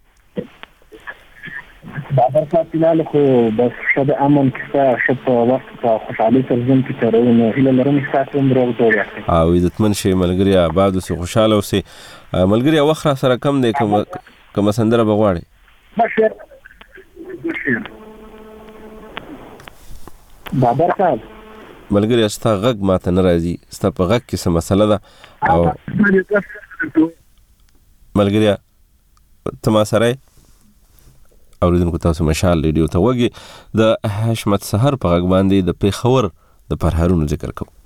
بابر صاحب لاله خو بس شد امن کې شپ وخت په خوشحالي ترجم کې ترونه هله لرم تاسو عمر ورته او عزتمن شي ملګری آباد اوسه خوشاله اوسه ملګری وخت سره کم دی کوم سندره بغواړي بشیر بابر صاحب ملګری استا غږ ماته ناراضي استا په غږ کې څه مسله ده او ملګری ته ما سره اوریدونکو تاسو مشال ریډیو ته وګي د حشمت سحر په غږ باندې د پیښور د پرهارونو ذکر کوم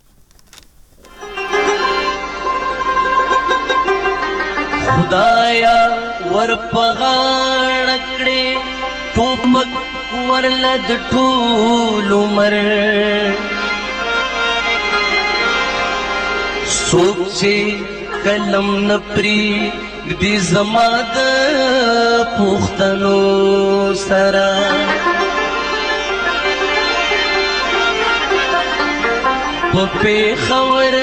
خدایا ور پغاړ کړې ټوپک ورلد ټول عمر سوچ چې کلم نپری دې زما د پوښتنو سره په پیښور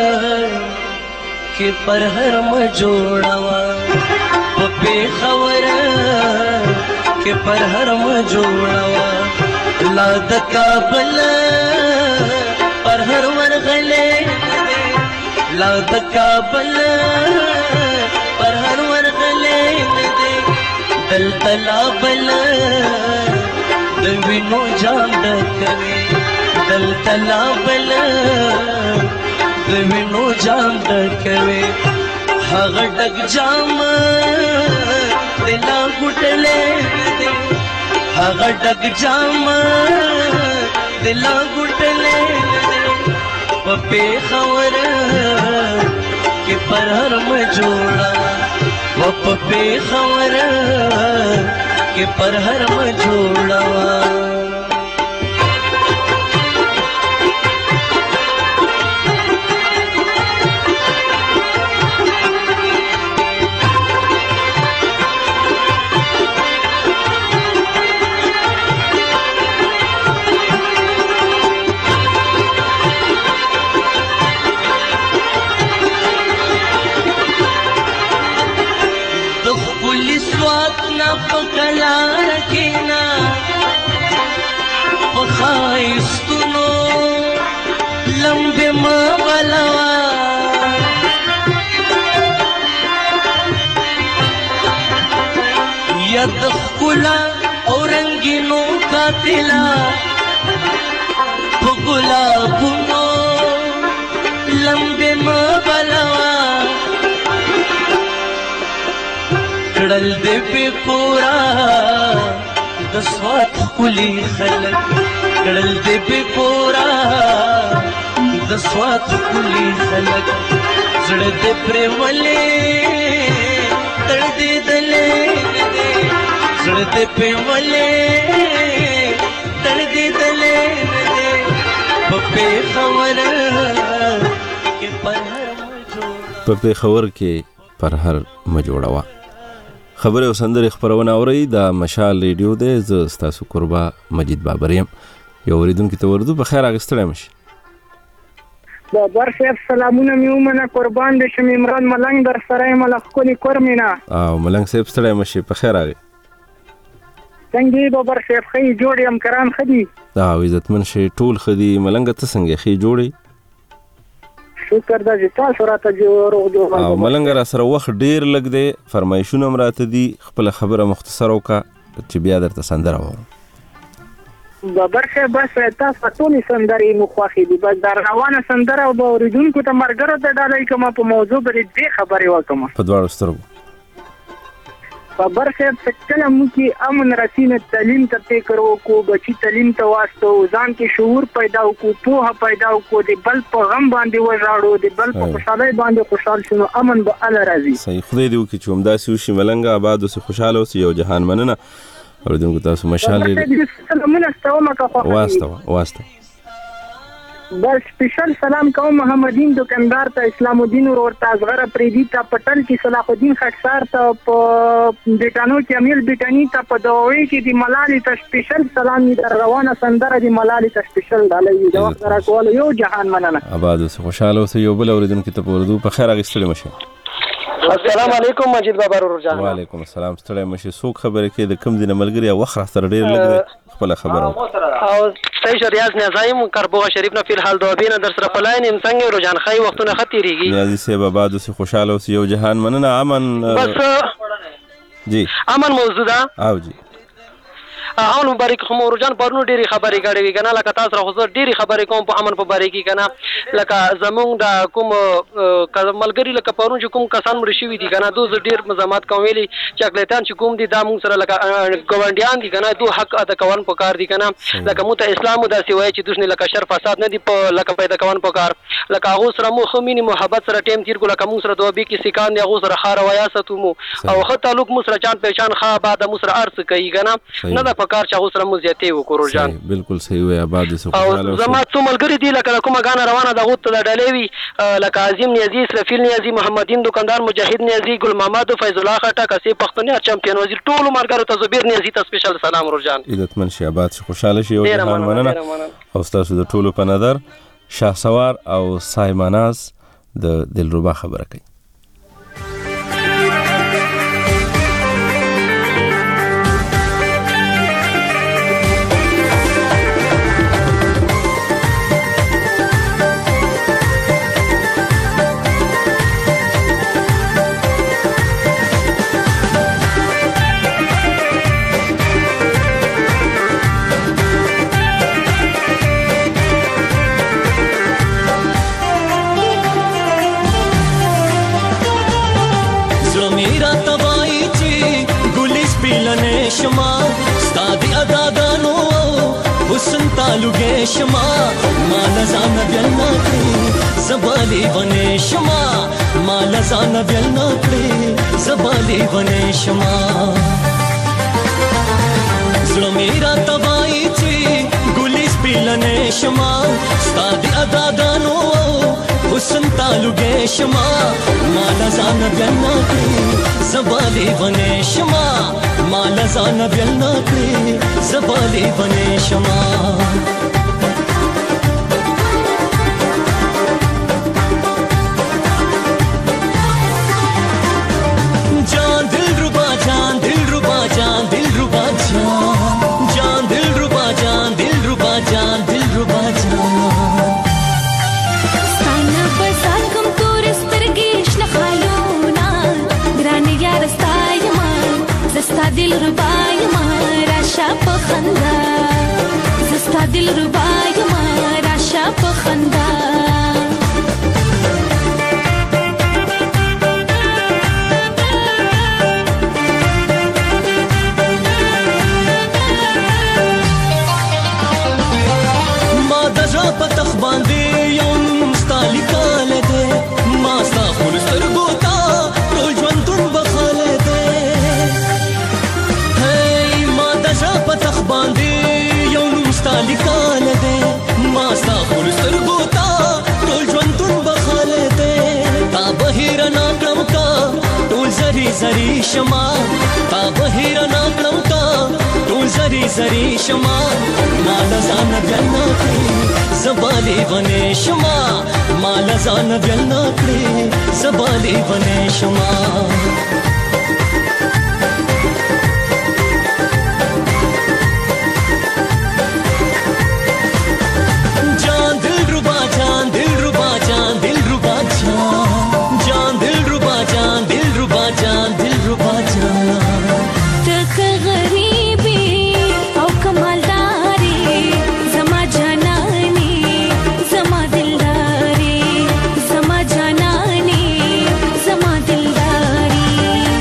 کې پر هر م جوړوا په پیښور کې پر هر م جوړوا لا د کابل پر هر ورغلې لا د کابل پر هر ورغلې نه دی دلته لا بل د وینو جام ډکوي دلته لا بل د وینو جام ډکوي هغه ډک جام دلا ګټلې دی هغه ډک جام دلا ګټلې دی په پیښور کې پر هر مجوړه و په پیښور کې پر هر مجوړه پکلار کینا پخایستونو لمبه ما بلوا ید خلا اورنگینو قاتلا پگلابونو لمبه ما بلوا کړل دې په پورا د سوات خولي خلک کړل دې په پورا د سوات خولي خلک زړه دې پر ولې تړ دې دلې زړه دې په ولې تړ دې دلې په پیښور کې پر هر مجوړه خبره او سندرې خبرونه اوري د مشال ریډیو ده ز ستاسو قربا مجید بابریم یو اوریدونکو ته ورته په خیر اغستړی مش بابر صاحب سلامونه میومنه قربان دې شم عمران ملنګ در سره ملک کولی کورمینا او ملنګ صاحب ستړی مش په خیر اغه څنګه بابر صاحب خې جوړ یم کرام خدي دا عزتمن شي ټول خدي ملنګ ته څنګه خې جوړي شکر دا چې تاسو راته جوړ او ملنګ را سره وخت ډیر لګ دی فرمایشونه مراته دي خپل خبره مختصر وکا چې بیا درته سندره وره بابر صاحب بس تاسو ټولې سندرې مو خوښې دي بس دا روانه سندره او اوریدونکو ته مرګره ته ډالۍ کوم په موضوع باندې دې خبرې وکم په دواړو سترګو بابر صاحب څنګه مو کې امن رسینه تعلیم ته فکر وکړو بچی تعلیم ته واسطو ځان کې شعور پیدا وکړو پوهه پیدا وکړو د بل په غم باندې وژاړو د بل په خوشاله باندې خوشحال شنو امن به الله راضي صحیح خدای دې وکړي چې همداسې وشي ملنګ آباد اوسې خوشاله اوسې یو جهان مننه اوریدونکو تاسو مشال واسطه بس سپیشل سلام کوم محمدین دکاندار ته اسلام الدین ورته اصغر پریدي ته پټل کې صلاح الدین خټسار ته په بیٹانو کې امیر بیٹانی ته په دوی کې دی ملالي ته سپیشل سلام در روانه سندره دی ملالي ته سپیشل ډالۍ د وخت را کول یو جهان مننه آباد اوسه خوشاله اوسه یو بل اوریدونکو ته په اردو په خیر اغستل مشه السلام علیکم مجید بابا رجان وعلیکم السلام ستړی مشه سو خبره کې د کم دینه ملګری وخت سره ډیر لګ خپل خبره او صحیح ریاض نظایم کربوغه شریف نه فل حال دوبینه در سره پلاین څنګه رجان خای وختونه خطرېږي نیازي سیب آباد اوسه خوشاله اوسه یو جهان مننه امن بس جی امن موجوده او جی اول مبارک خو مورجان پرنو ډيري خبرې غړې کنه لکه تاسو راخو ډيري خبرې کوم په امن په باره کې کنه لکه زمونږ د کوم ملګری لکه پرون چې کوم کسان مړ شي دي کنه دوه ډیر مزامات کوم ویلي چې اقلیتان چې کوم دي دا موږ سره لکه ګوندیان دي کنه دوه حق ادا کوون په کار دي کنه لکه مو ته اسلام د سیوای چې دوی لکه شر فساد نه دي په لکه پیدا کوون په کار لکه هغه سره مو خمینی محبت سره ټیم تیر کو لکه موږ سره دوه کې سکان دی هغه سره خار ویاست مو او خو تعلق مو سره چان پہچان خا بعد مو سره ارث کوي کنه نه د پکار چې هغه سره مو زیاتې وکړو جان بالکل صحیح وي آباد سه او زما څو ملګری دي لکه کومه غانه روانه د غوت د ډلې وی لکه عظیم نیازی اسرافیل نیازی محمدین دکاندار مجاهد نیازی ګل محمد فیض الله خټک کسي پښتونیا چمپیون وزیر ټول مارګرو ته زبیر نیازی ته سپیشل سلام ورجان عزتمن شي آباد خوشاله شي او جهان مننه او تاسو د ټولو په نظر شاهسوار او سایماناز د دلربا خبره کوي تعلقې شما مال ځان بیل نه کړې زبالې ونې شما مال ځان بیل نه کړې زبالې ونې شما زړه مې راته وایي چې ګلې سپینې شما ستا د اداګانو حسن تعلقې شما مال ځان بیل نه کړې زبالې ونې شما مال ځان بیل نه کړې زبالې ونې شما جان دل ربا جان دل ربا جان دل ربا جان دل ربا جان دل ربا جان دل ربا جان ستانه بسات کم تور سترګې شنه خالونه ګرانې یار ستا یما زستا دل ربا یما راشه په خندا زستا دل ربا یما راشه په خندا پتخ باندې یو مستالی کاله ده ما ستا خور سترګو ته ټول ژوندون بخاله ده هی ما د ژا پتخ باندې یو مستالی کاله ده ما ستا خور سترګو ته ټول ژوندون بخاله ده تا بهیر نه کړم کا ټول زری زری شما تا بهیر نه کړم کا ټول زری زری شما مال ځان بیل نه کړې زبالې ونې شما مال ځان بیل نه کړې زبالې ونې شما جان دل ربا جان دل ربا جان دل ربا جان دل ربا جان دل ربا جان دل ربا جان تک غریبی او کمالداری زما جانانی زما دلداری زما جانانی زما دلداری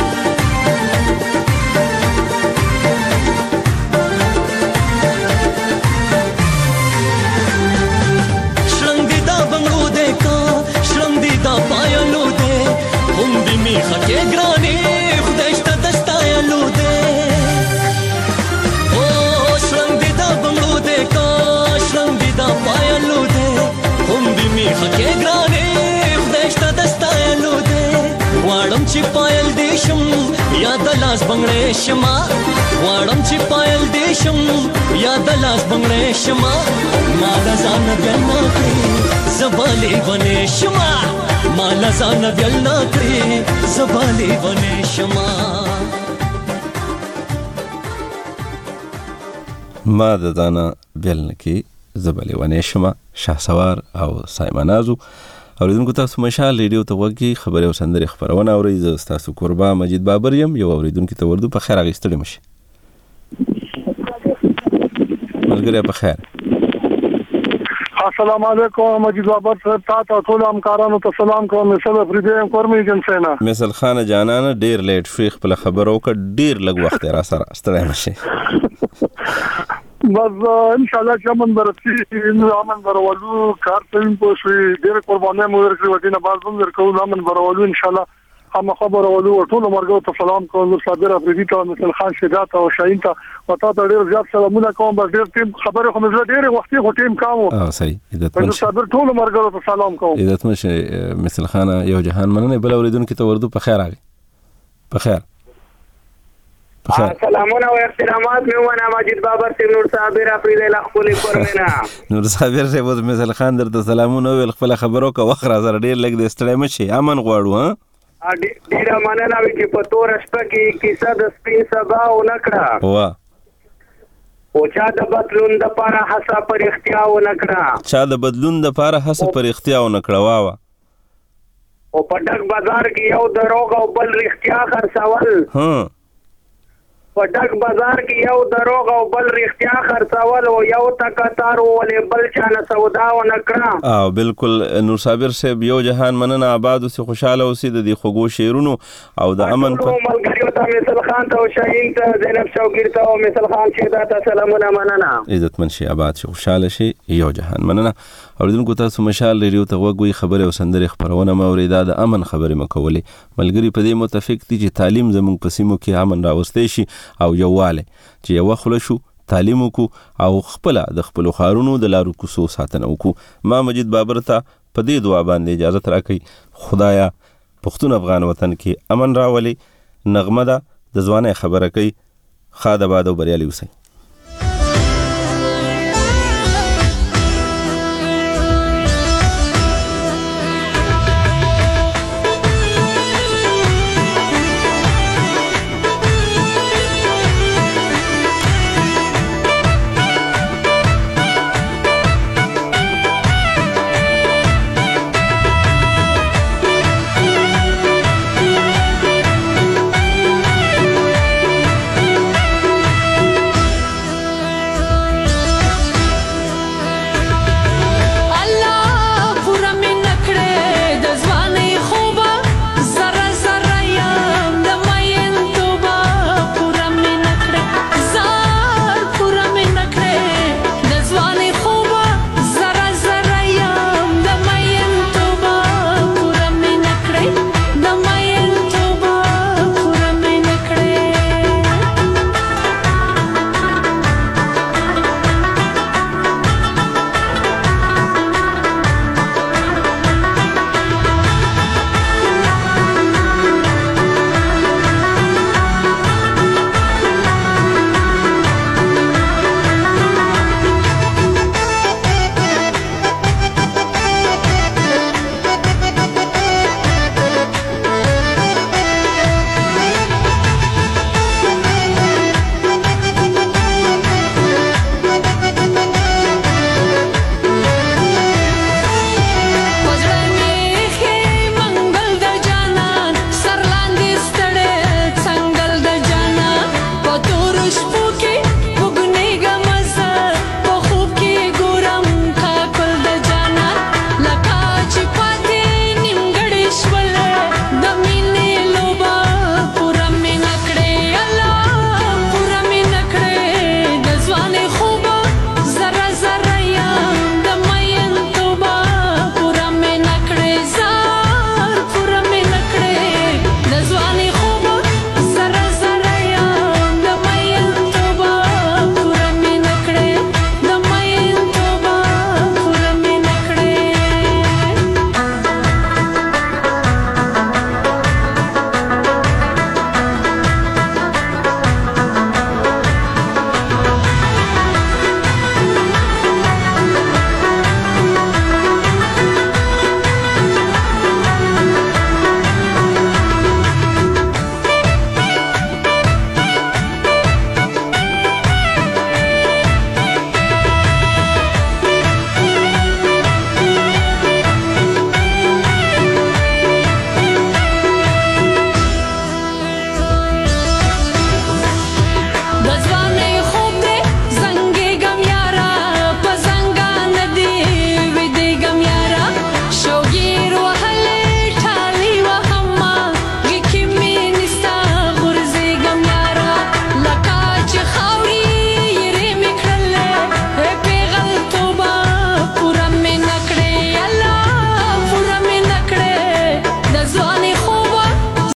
شرنګ دی دا بنګړو دی کا شرنګ دی دا پایلو دی هم دې میخه کې ګرانې خدای شته د ستایلو دی او شرنګ دی دا بنګړو دی کا شرنګ دی دا پایلو دی هم دې میخه کې ګرانې خدای شته د ستایلو دی غواړم چې پایل دې شم یا د لاس بنګړې شما غواړم چې پایل دې شم یا د لاس بنګړې شما مال ځان بیل نه کړې زبالې ونې شما مال ځان بیل نه کړې زبالې ونې شما ما د ځانه بیل نه کړې زبالې ونې شما شهسوار او سایمنازو اوریدونکو تاسو مشال ریډیو ته وګورئ خبرې او سندرې خبرونه اورئ زه تاسو قربا مجید بابر یم یو اوریدونکو ته وردو په خیر اغستړی مشه ملګری په خیر السلام علیکم مجید بابر صاحب تاسو ټول همکارانو ته سلام کوم مثال فریدیم کورمي جنسینا مثال خان جانانه ډیر لیټ شیخ په خبرو ک ډیر لګ وخت را سره ستړی مشه بس ان شاء الله چې من برسي امن برولو کار تم په شوي ډیر قربانه مو ورکړي ودینه باز هم ورکو امن برولو ان شاء الله هم خبر اولو ټول مرګو ته سلام کوم صابر افریدی ته مثل خان شجاعت او شاهین ته وتا ته ډیر زیات سلامونه کوم بس ډیر ټیم خبره خو مزه ډیر وختي خو ټیم کامو صحیح عزت صابر ټول مرګو ته سلام کوم عزت مشه مثل خان یو جهان مننه بل اوریدونکو ته وردو په خیر راغی په خیر سلامونه او احترامات میوانه مجید بابر سے نور صابر افریدی لخل فرمنا نور صابر سے بود مثل خان درته سلامونه ویل خپل خبرو کا وخت را زر ډیر لګ د استړی مشه امن غواړو ها ډیره مننه چې په تور شپه کې کیسه د سپین سبا او نکړه واه او چا د بدلون د پاره حسا پر اختیار و نکړه چا د بدلون د پاره حسا پر اختیار و نکړه واه او په ډک بازار کې یو دروغ او بل اختیار خرڅول ها په ډک بازار کې یو دروغ او بل رښتیا خرڅول او یو تکتار ولې بل چانه سودا و نه کړه. او بالکل نور صابر صاحب یو جهان مننه آباد اوسې خوشاله اوسې د دې خوږو شعرونو او د امن په ملګریو ته مثل خان ته او شاهین ته زینب شوګیر ته او مثل خان شهدا ته سلامونه مننه. عزتمن شي آباد شي خوشاله شي یو جهان مننه. اوریدونکو تاسو مشال ریډیو ته وګوي خبره او سندري خبرونه موري دا د امن خبره مکولې ملګری په دې متفق دي چې تعلیم زموږ په سیمو کې امن راوستي شي او یوواله چې یو خله شو تعلیم وکړو او خپل د خپل خارونو د لارو کوسو ساتنه وکړو. ما مجید بابر ته په دې دعا باندې اجازه راکړي خدایا پښتون افغان وطن کې امن راولي. نغمه ده د ځوانه خبره کوي خاده باد او بریالي اوسئ.